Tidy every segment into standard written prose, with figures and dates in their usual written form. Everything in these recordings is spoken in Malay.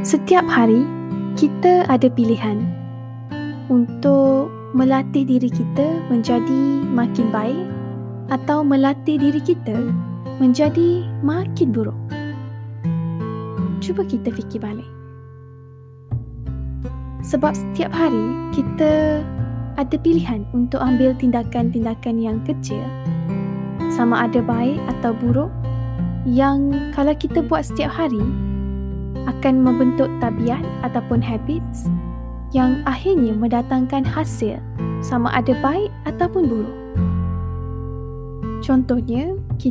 Setiap hari kita ada pilihan untuk melatih diri kita menjadi makin baik atau melatih diri kita menjadi makin buruk. Cuba kita fikir balik. Sebab setiap hari kita ada pilihan untuk ambil tindakan-tindakan yang kecil, sama ada baik atau buruk, yang kalau kita buat setiap hari akan membentuk tabiat ataupun habits yang akhirnya mendatangkan hasil sama ada baik ataupun buruk. Contohnya,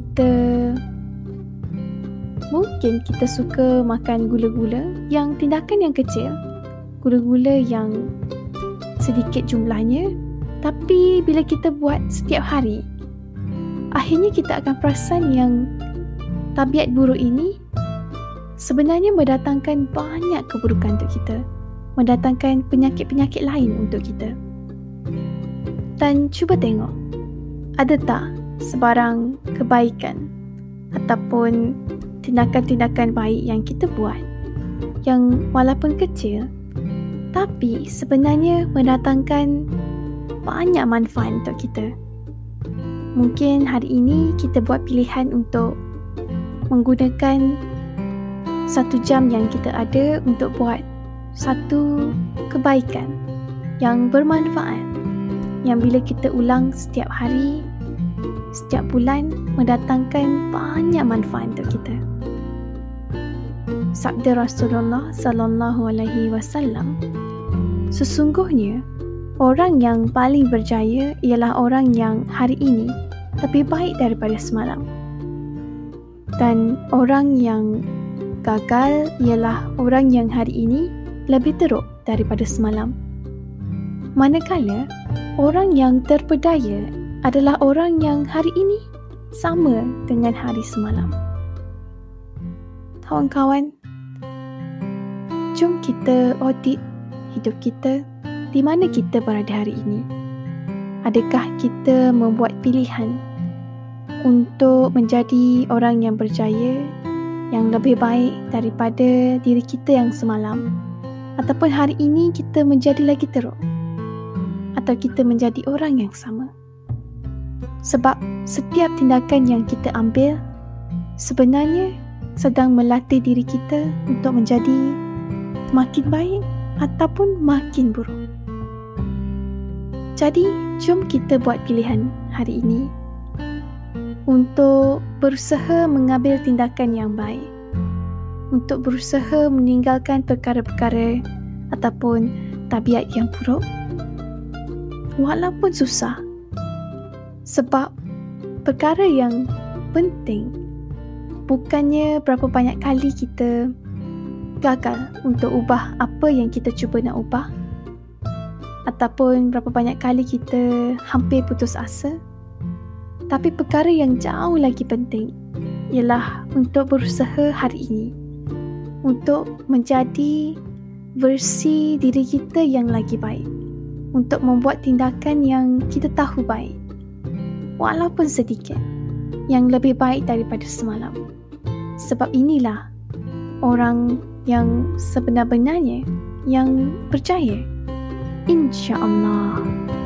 mungkin kita suka makan gula-gula yang tindakan yang kecil, gula-gula yang sedikit jumlahnya, tapi bila kita buat setiap hari, akhirnya kita akan perasan yang tabiat buruk ini sebenarnya mendatangkan banyak keburukan untuk kita, mendatangkan penyakit-penyakit lain untuk kita. Dan cuba tengok, ada tak sebarang kebaikan ataupun tindakan-tindakan baik yang kita buat yang walaupun kecil tapi sebenarnya mendatangkan banyak manfaat untuk kita. Mungkin hari ini kita buat pilihan untuk menggunakan 1 jam yang kita ada untuk buat satu kebaikan yang bermanfaat, yang bila kita ulang setiap hari, setiap bulan, mendatangkan banyak manfaat untuk kita. Sabda Rasulullah sallallahu alaihi wasallam, sesungguhnya orang yang paling berjaya ialah orang yang hari ini lebih baik daripada semalam, dan orang yang gagal ialah orang yang hari ini lebih teruk daripada semalam. Manakala orang yang terpedaya adalah orang yang hari ini sama dengan hari semalam. Kawan-kawan, jom kita audit hidup kita. Di mana kita berada hari ini? Adakah kita membuat pilihan untuk menjadi orang yang berjaya, yang lebih baik daripada diri kita yang semalam? Ataupun hari ini kita menjadi lagi teruk? Atau kita menjadi orang yang sama? Sebab setiap tindakan yang kita ambil sebenarnya sedang melatih diri kita untuk menjadi makin baik ataupun makin buruk. Jadi, jom kita buat pilihan hari ini untuk berusaha mengambil tindakan yang baik, untuk berusaha meninggalkan perkara-perkara ataupun tabiat yang buruk, walaupun susah. Sebab perkara yang penting bukannya berapa banyak kali kita gagal untuk ubah apa yang kita cuba nak ubah, ataupun berapa banyak kali kita hampir putus asa. Tapi perkara yang jauh lagi penting ialah untuk berusaha hari ini untuk menjadi versi diri kita yang lagi baik, untuk membuat tindakan yang kita tahu baik, walaupun sedikit, yang lebih baik daripada semalam. Sebab inilah orang yang sebenar-benarnya yang berjaya, insya-Allah.